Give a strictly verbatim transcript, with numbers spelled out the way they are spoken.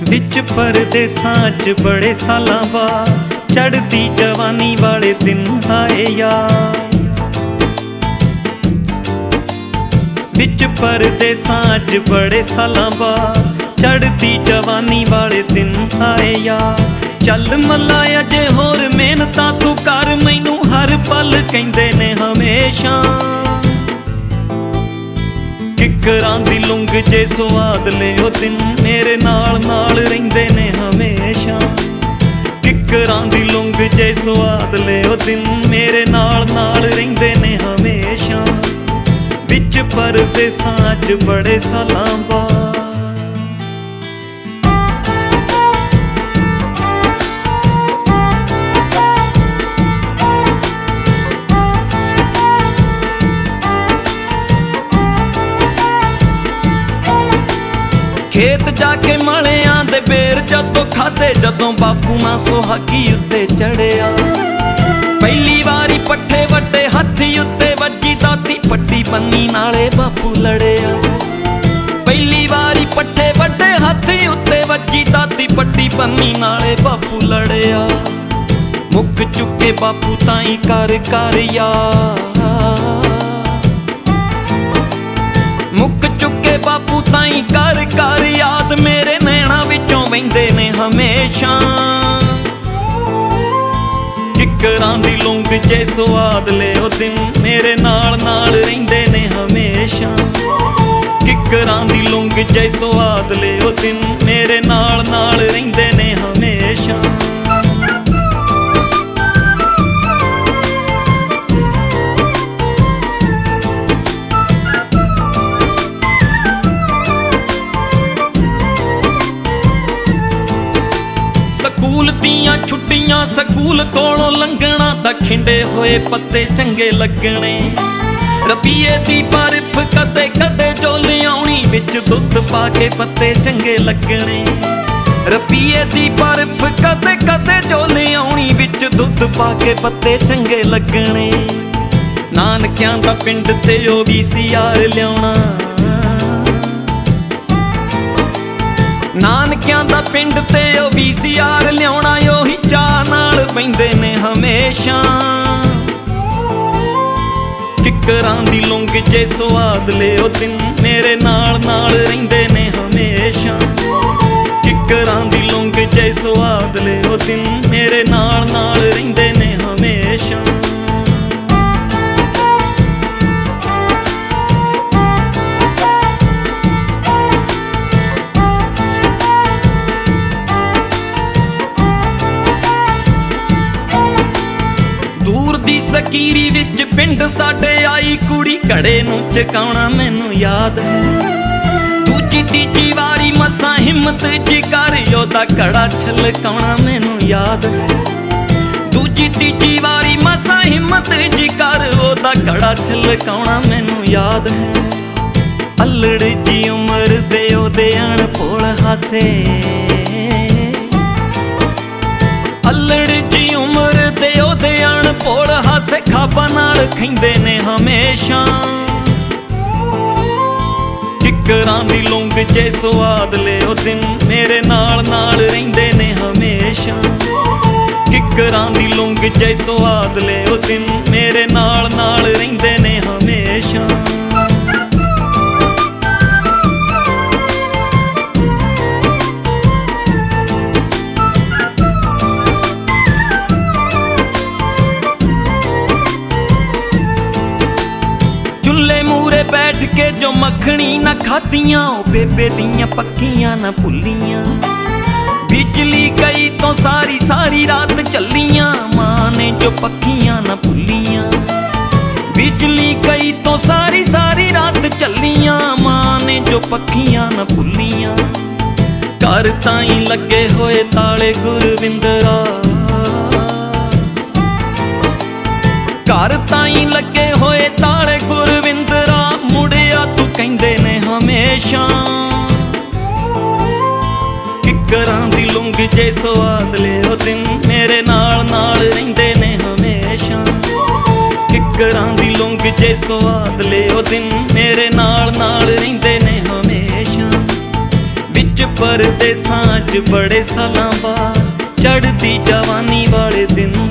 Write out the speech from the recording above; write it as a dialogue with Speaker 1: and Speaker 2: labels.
Speaker 1: विच परदेसां च बड़े सालां बाद चढ़दी जवानी वाले दिन आए यार। विच परदेसां च बड़े सालां बाद चढ़दी जवानी वाले दिन आए यार। चल मल्ला अजे होर मेहनतां तू कर, मैनू हर पल कहिंदे ने हमेशा। किकरां दी लुंग जे स्वाद ले ओ दिन मेरे नाल नाल रहिंदे ने हमेशा। किकरां दी लुंग जे स्वाद ले ओ दिन मेरे नाल नाल रहिंदे ने हमेशा। विच परदेसां च बड़े सालां बाद खेत जाके मलियां दे बेर जदों खाधे, जदों बापू मां सुहागी उत्ते चढ़िया। पहली वारी पट्ठे वड्डे हत्थी उत्ते वज्जी दाती, पट्टी बन्नी नाले बापू लड़िया। पहली वारी पट्ठे वड्डे हत्थी उत्ते वज्जी दाती, पट्टी बन्नी नाले बापू लड़िया। मुक चुके बापू ताई कर कर यार, मुक चुके बापू ताई कर कर याद, मेरे नैना विचों वहिंदे ने हमेशा। किकरां दी लुंग जे स्वाद ले ओ दिन मेरे नाल नाल रहिंदे ने हमेशा। किकरां दी लुंग जे स्वाद ले ओ दिन मेरे नाल नाल रहिंदे ने हमेशा। स्कूल दियां छुट्टियां स्कूल कोलों लंघना, दा खिंडे होए पत्ते चंगे लगने। रपीए दी बर्फ कदे कदे जो लियाउणी, विच दुध पाके पत्ते चंगे लगने। रपीए दी बर्फ कदे कदे जो लियाउणी, विच दुध पाके पत्ते चंगे लगने। नानकियां दा पिंड ते ओ वी सी आर लियाउणा, नानकियां दा पिंड ते ओ वी सी आर लियाउणा, ओही चाह नाल पैंदे ने हमेशा। किकरां दी लुंग जे स्वाद ले ओ दिन मेरे नाल नाल रहिंदे ने हमेशा। किकरां दी लुंग जे स्वाद ले ओ दिन मेरे नाल नाल रहिंदे ने हमेशा। ਸਕੀਰੀ ਵਿੱਚ ਪਿੰਡ ਸਾਡੇ ਆਈ ਕੁੜੀ, ਘੜੇ ਨੂੰ ਚਕਾਉਣਾ ਮੈਨੂੰ ਯਾਦ ਹੈ। ਦੂਜੀ ਤੀਜੀ ਵਾਰੀ ਮਸਾਂ ਹਿੰਮਤ ਜੀ ਕਰ, ਉਹਦਾ ਘੜਾ ਛਲਕਾਉਣਾ ਮੈਨੂੰ ਯਾਦ ਹੈ। ਦੂਜੀ ਤੀਜੀ ਵਾਰੀ ਮਸਾਂ ਹਿੰਮਤ ਜੀ ਕਰ, ਉਹਦਾ ਘੜਾ ਛਲਕਾਉਣਾ ਮੈਨੂੰ ਯਾਦ ਹੈ। ਅਲੜ ਜੀ ਉਮਰ ਦੇ ਉਹਦੇ ਅਣਭੋਲ ਹਾਸੇ, ਅਲੜ ਜੀ ਉਮਰ ਦੇ ਉਹਦੇ ਅਣਭੋਲ ਹਾਸੇ, ਖਾਬਾਂ ਨਾਲ ਖਹਿੰਦੇ ਨੇ ਹਮੇਸ਼ਾ। ਕਿਕਰਾਂ ਦੀ ਲੁੰਗ ਜੇ ਸਵਾਦ ਲੈ ਉਹ ਦਿਨ ਮੇਰੇ ਨਾਲ ਨਾਲ ਰਹਿੰਦੇ ਨੇ ਹਮੇਸ਼ਾ। ਕਿਕਰਾਂ ਦੀ ਲੁੰਗ ਜੇ ਸਵਾਦ ਲੈ ਉਹ ਦਿਨ ਮੇਰੇ ਨਾਲ ਨਾਲ ਰਹਿੰਦੇ ਨੇ ਹਮੇਸ਼ਾ। चूल्हे मूरे बैठ के जो मखनी ना खातियां, ओ बेबे दियां पक्कियां ना भुलियां। बिजली गई तो सारी सारी रात चलियां, मां ने जो पक्कियां ना भुलियां। बिजली गई तो सारी सारी रात चलियां, मां ने जो पक्कियां ना भुलियां। घर ताईं लगे होए ताले गुरविंदरा, घर ताईं लगे होए ताले गुरविंदरा, मुड़िया तू कहिंदे ने हमेशा। किकरां दी लुंग जे स्वाद ले ओ दिन मेरे नाल नाल रहिंदे ने हमेशा। किकरां दी लुंग जे स्वाद ले ओ दिन मेरे नाल नाल रहिंदे ने हमेशा। विच ਪਰਦੇਸਾਂ 'ਚ ਬੜੇ ਸਾਲਾਂ ਬਾਅਦ ਚੜ੍ਹਦੀ ਜਵਾਨੀ ਵਾਲੇ ਦਿਨ